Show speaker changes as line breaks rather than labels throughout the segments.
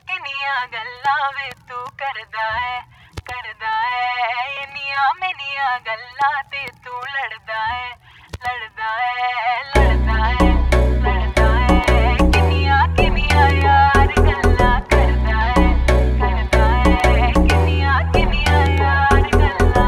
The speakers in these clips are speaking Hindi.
किनिया गल्ला वे तू करदा है इनिया मेनिया गल्ला ते तू लड़दा है किनिया किनिया यार गल्ला करदा है किनिया किनिया यार गल्ला।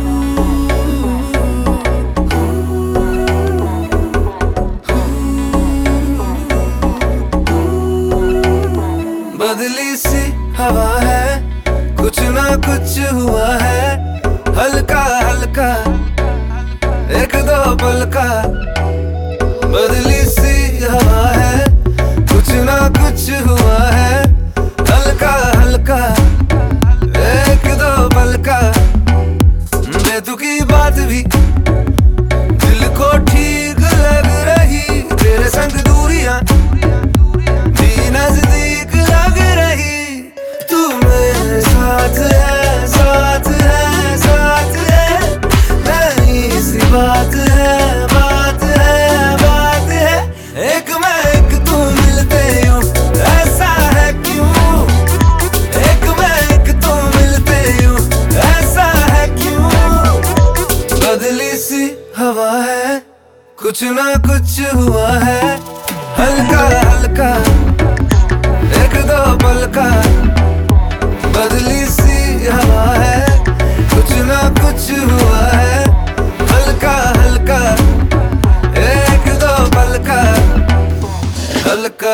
बदली सी हवा है, कुछ ना कुछ हुआ है, हल्का हल्का एक दो पल का। बदली सी हवा है, कुछ ना कुछ हुआ है, हल्का हल्का एक दो पल का। बेतुकी बात भी दिल को ठीक लग रही, तेरे संग दूरियां भी नजदीक लग रही। तू मेरे साथ है, साथ है, साथ है, नई सी बात है, बात है, बात है। एक मैं एक तू मिलते यूं, ऐसा है क्यों? एक मैं एक तू मिलते यूं, ऐसा है क्यों? बदली सी हवा है, कुछ ना कुछ हुआ है, हल्का हल्का एक दो पल का। बदली सी हवा है, कुछ ना कुछ हुआ है, हल्का हल्का एक दो पल का। हल्का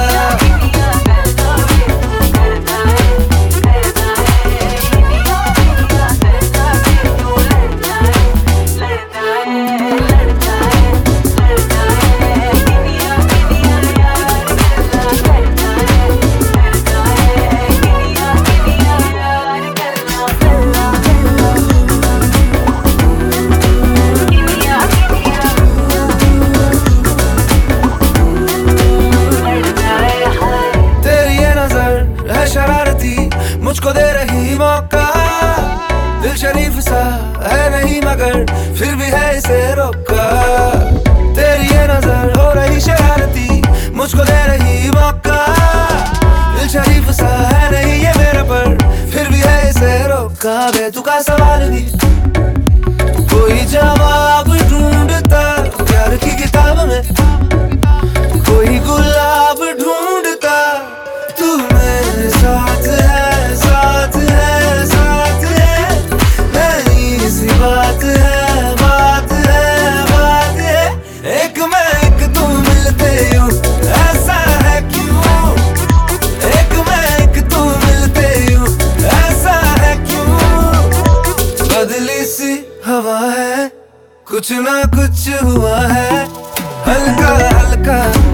शरारती मुझको दे रही मौका, दिल शरीफ सा है नहीं मगर फिर भी है इसे रोका। तेरी ये नजर हो रही शरारती, मुझको दे रही मौका, दिल शरीफ सा है नहीं ये मेरे पर फिर भी है इसे रोका। बेतुका सवाल भी कोई जवाब ढूंढता, प्यार की किताब में कोई गुलाब ढूंढता। तू मेरे साथ है, साथ है, साथ है, नई सी बात है, बात है, बात है। एक मैं एक तू मिलते यूं, ऐसा है क्यों? एक मैं एक तू मिलते यूं, ऐसा है क्यों? बदली सी हवा है, कुछ ना कुछ हुआ है, हल्का हल्का